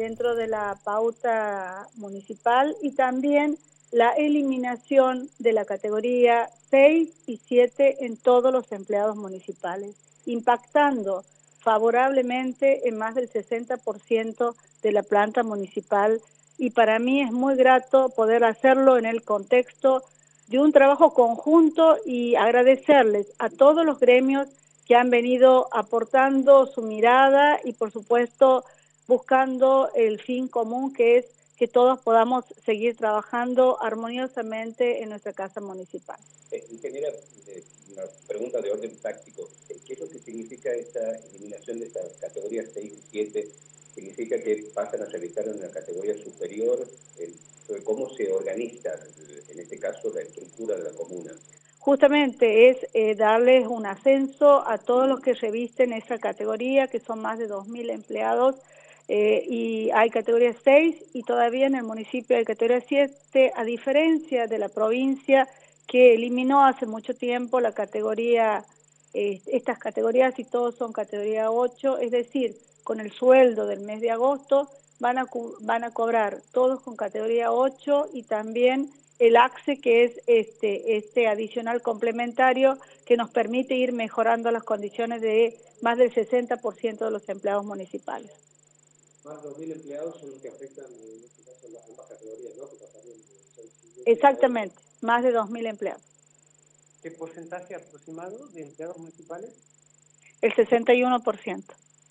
dentro de la pauta municipal y también la eliminación de la categoría 6 y 7 en todos los empleados municipales, impactando favorablemente en más del 60% de la planta municipal, y para mí es muy grato poder hacerlo en el contexto de un trabajo conjunto y agradecerles a todos los gremios que han venido aportando su mirada y por supuesto buscando el fin común, que es que todos podamos seguir trabajando armoniosamente en nuestra casa municipal. Ingeniera, una pregunta de orden práctico. ¿Qué es lo que significa esta eliminación de estas categorías 6 y 7? ¿Significa que pasan a realizar en una categoría superior? ¿Cómo se organiza, en este caso, la estructura de la comuna? Justamente es darles un ascenso a todos los que revisten esa categoría, que son más de 2.000 empleados, y hay categoría 6 y todavía en el municipio hay categoría 7, a diferencia de la provincia que eliminó hace mucho tiempo la categoría, estas categorías, y todos son categoría 8, es decir, con el sueldo del mes de agosto van a cobrar todos con categoría 8 y también el AXE, que es este adicional complementario que nos permite ir mejorando las condiciones de más del 60% de los empleados municipales. Más de 2.000 empleados son los que afectan, en este caso, las ambas categorías, ¿no? Exactamente, más de 2.000 empleados. ¿Qué porcentaje aproximado de empleados municipales? El 61%.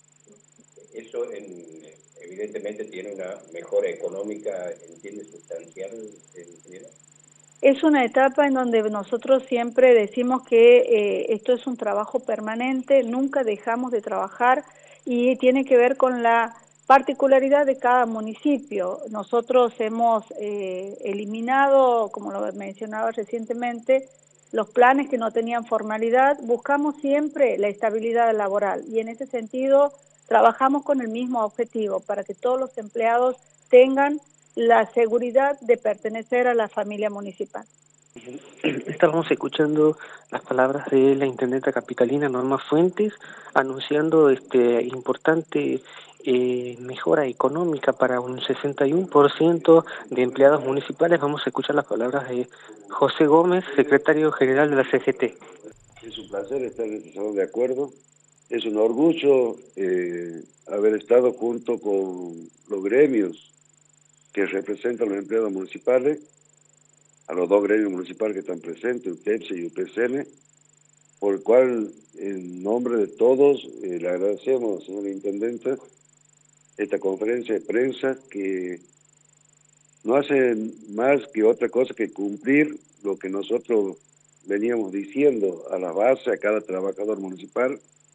Eso evidentemente tiene una mejora económica, entiende, sustancial, ingeniera. Es una etapa en donde nosotros siempre decimos que esto es un trabajo permanente, nunca dejamos de trabajar y tiene que ver con la particularidad de cada municipio. Nosotros hemos eliminado, como lo mencionaba recientemente, los planes que no tenían formalidad, buscamos siempre la estabilidad laboral y en ese sentido trabajamos con el mismo objetivo, para que todos los empleados tengan la seguridad de pertenecer a la familia municipal. Estábamos escuchando las palabras de la intendenta capitalina Norma Fuentes anunciando importante mejora económica para un 61% de empleados municipales. Vamos a escuchar las palabras de José Gómez, secretario general de la CGT. Es un placer estar en este salón de acuerdo. Es un orgullo haber estado junto con los gremios que representan a los empleados municipales, a los dos gremios municipales que están presentes, UTEPSE y UPCN, por el cual, en nombre de todos, le agradecemos, señora intendenta, esta conferencia de prensa que no hace más que otra cosa que cumplir lo que nosotros veníamos diciendo a la base, a cada trabajador municipal,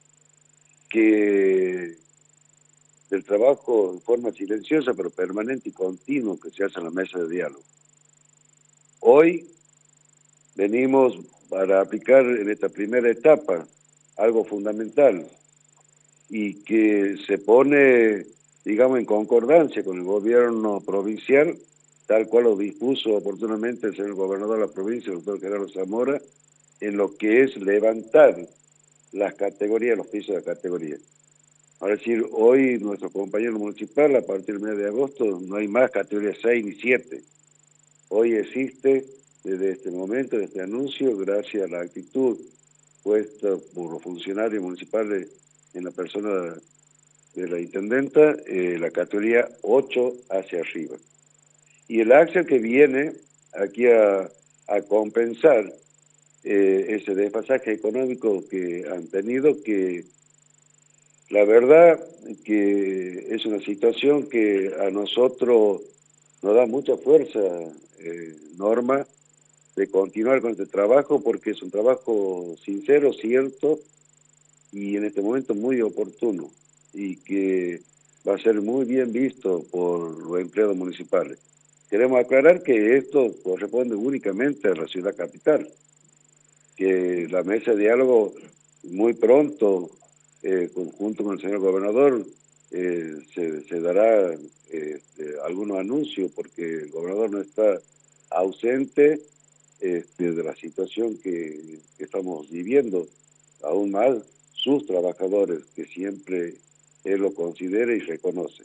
que del trabajo en forma silenciosa pero permanente y continuo que se hace en la mesa de diálogo. Hoy venimos para aplicar en esta primera etapa algo fundamental y que se pone, digamos, en concordancia con el gobierno provincial, tal cual lo dispuso oportunamente el señor gobernador de la provincia, el doctor Gerardo Zamora, en lo que es levantar las categorías, los pisos de categoría. Es decir, hoy nuestro compañero municipal, a partir del mes de agosto, no hay más categoría 6 ni 7. Hoy existe, desde este momento, desde este anuncio, gracias a la actitud puesta por los funcionarios municipales en la persona de la intendenta, la categoría 8 hacia arriba. Y el Axel que viene aquí a compensar ese desfasaje económico que han tenido, que la verdad que es una situación que a nosotros nos da mucha fuerza, Norma, de continuar con este trabajo, porque es un trabajo sincero, cierto, y en este momento muy oportuno, y que va a ser muy bien visto por los empleados municipales. Queremos aclarar que esto corresponde únicamente a la ciudad capital, que la mesa de diálogo muy pronto, junto con el señor gobernador, se dará algunos anuncios, porque el gobernador no está ausente de la situación que estamos viviendo, aún más sus trabajadores, que siempre él lo considera y reconoce.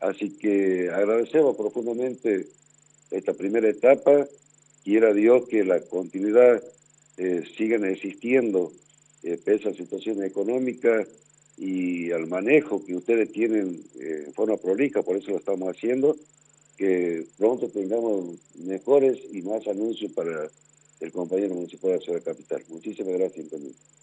Así que agradecemos profundamente esta primera etapa. Quiera Dios que la continuidad sigan existiendo pese a la situación económica y al manejo que ustedes tienen en forma prolija, por eso lo estamos haciendo, que pronto tengamos mejores y más anuncios para el compañero municipal de la Ciudad Capital. Muchísimas gracias, intendente.